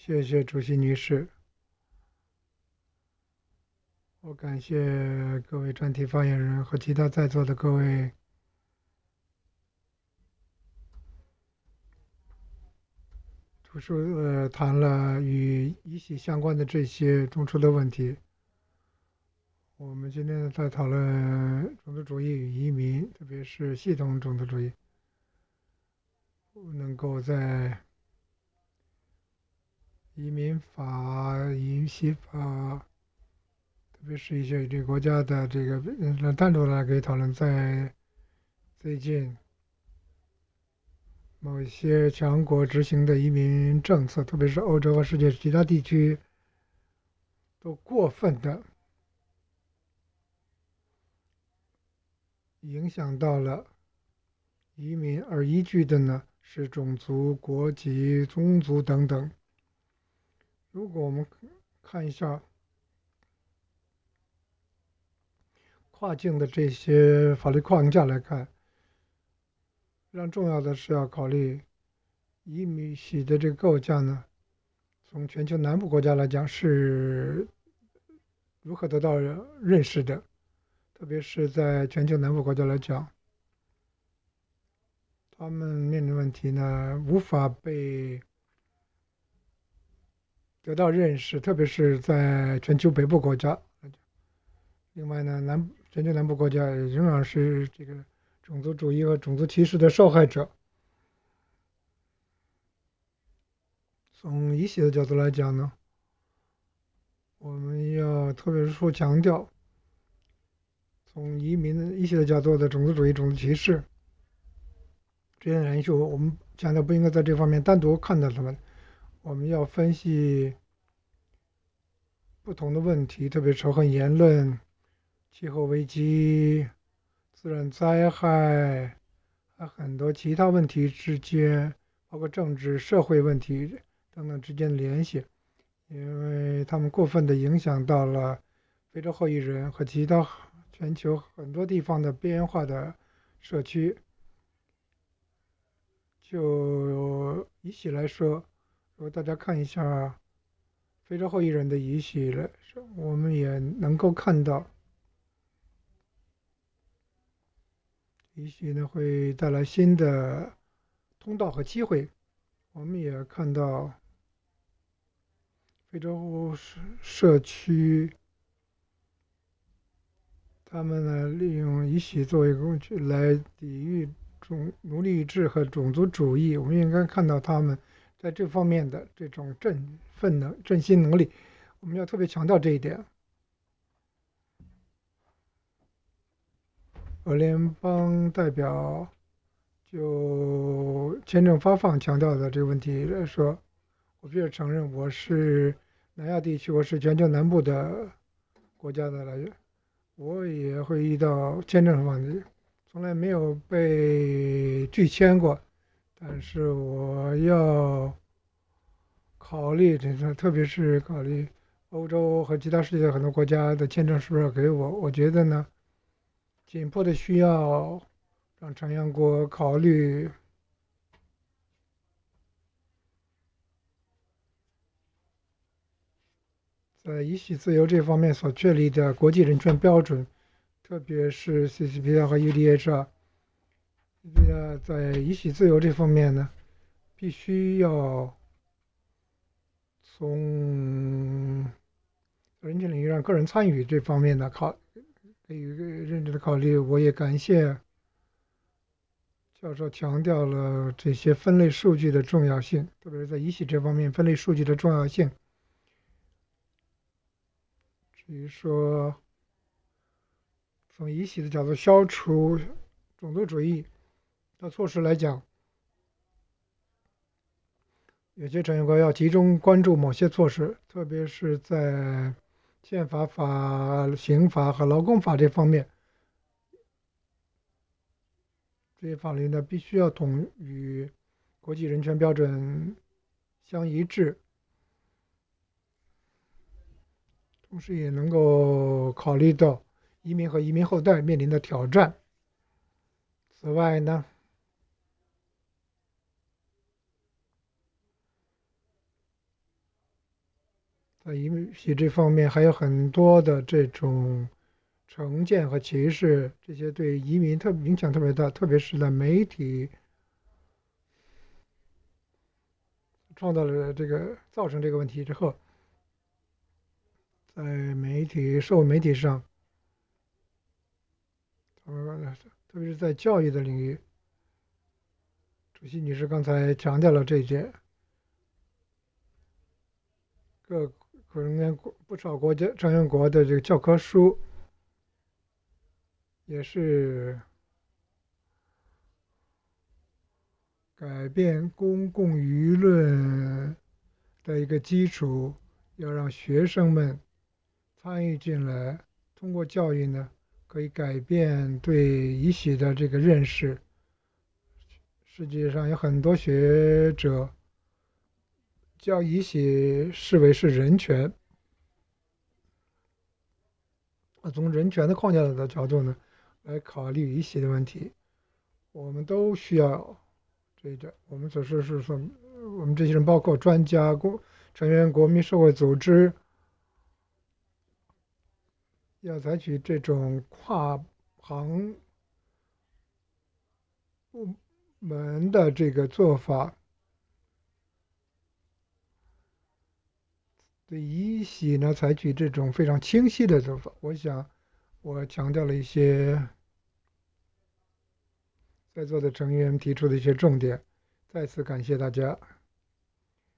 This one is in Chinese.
谢谢主席女士，我感谢各位专题发言人和其他在座的各位主述谈了与一起相关的这些种出的问题。我们今天在讨论种族主义与移民，特别是系统种族主义，能够在移民法、移民法，特别是一些这个国家的这个单独来可以讨论。在最近某一些强国执行的移民政策，特别是欧洲和世界其他地区，都过分的影响到了移民，而依据的呢是种族、国籍、宗族等等。如果我们看一下跨境的这些法律框架来看，非常重要的是要考虑移民系的这个构架呢，从全球南部国家来讲是如何得到认识的，特别是在全球南部国家来讲，他们面临问题呢无法被得到认识，特别是在全球北部国家。另外呢，全球南部国家仍然是这个种族主义和种族歧视的受害者。从医学的角度来讲呢，我们要特别说强调，从移民医学的角度的种族主义、种族歧视这些人数，我们强调不应该在这方面单独看待他们，我们要分析不同的问题，特别仇恨言论、气候危机、自然灾害，和很多其他问题之间，包括政治、社会问题等等之间的联系，因为他们过分的影响到了非洲后裔人和其他全球很多地方的边缘化的社区。就遗洗来说，如果大家看一下非洲后裔人的遗洗来说，我们也能够看到，遗洗呢会带来新的通道和机会。我们也看到非洲社区，他们呢利用遗洗作为工具来抵御奴隶制和种族主义。我们应该看到他们在这方面的这种振兴能力，我们要特别强调这一点。而联邦代表就签证发放强调的这个问题来说，我必须承认，我是南亚地区，我是全球南部的国家的来源，我也会遇到签证问题，从来没有被拒签过，但是我要考虑这个，特别是考虑欧洲和其他世界很多国家的签证是不是要给我，我觉得呢，紧迫的需要让成员国考虑在遗弃自由这方面所确立的国际人权标准，特别是 CCPR 和 UDHR，在遗弃自由这方面呢，必须要从人权领域让个人参与这方面的给予认真的考虑。我也感谢教授强调了这些分类数据的重要性，特别是在遗弃这方面分类数据的重要性。至于说从遗弃的角度消除种族主义的措施来讲，有些成员国要集中关注某些措施，特别是在宪法、刑法和劳工法这方面，这些法律呢必须要与国际人权标准相一致，同时也能够考虑到移民和移民后代面临的挑战。此外呢， 在移民系这方面还有很多的这种成见和歧视，这些对移民影响特别大，特别是在媒体创造了这个造成这个问题之后，在社会媒体上，特别是在教育的领域，主席女士刚才强调了这一点，各可能不少国家成员国的这个教科书也是改变公共舆论的一个基础，要让学生们参与进来，通过教育呢，可以改变对遗洗的这个认识。世界上有很多学者将遗洗视为是人权，从人权的框架的角度呢，来考虑遗洗的问题。我们都需要这一点。我们所说是说，我们这些人包括专家、成员、国民社会组织，要采取这种跨行部门的这个做法，对遗洗呢采取这种非常清晰的做法。我想，我强调了一些在座的成员提出的一些重点，再次感谢大家。